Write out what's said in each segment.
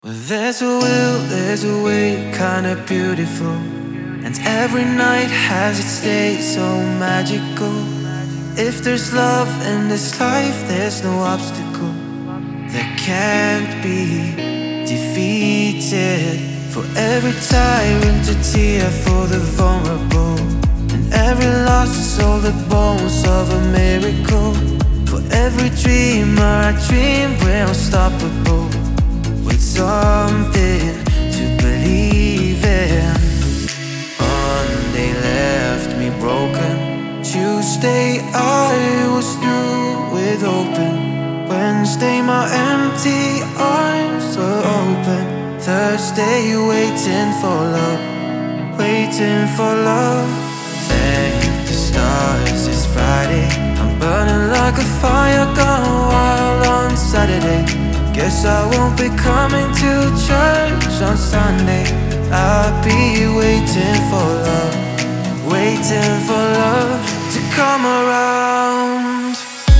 Well, there's a will, there's a way, kinda beautiful. And every night has its day so magical. If there's love in this life, there's no obstacle that can't be defeated. For every tyrant, a tear for the vulnerable, and every lost soul, the bones of a miracle. For every dreamer, I dream we're unstoppable, with something to believe in. Monday left me broken. Tuesday I was through with open. Wednesday my empty arms were open. Thursday waiting for love, waiting for love. Thank the stars it's Friday. I'm burning like a fire gone wild on Saturday. Guess I won't be coming to church on Sunday. I'll be waiting for love, waiting for love to come around.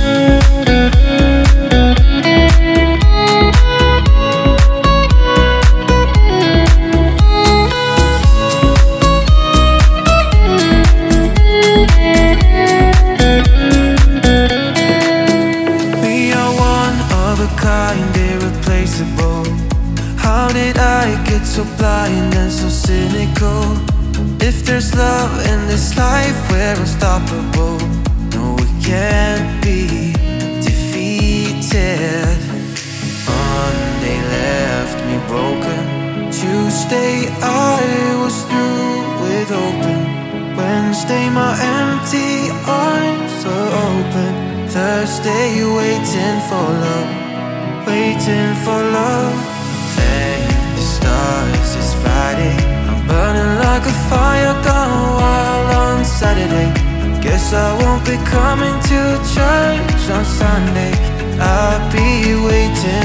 We are one of a kind, irreplaceable. How did I get so blind and so cynical? If there's love in this life, we're unstoppable. No, we can't be defeated. Monday left me broken. Tuesday I was through with open. Wednesday my empty arms were open. Thursday waiting for love, waiting for love. Thank the stars it's Friday. I'm burning like a fire gone wild on Saturday. Guess I won't be coming to church on Sunday. I'll be waiting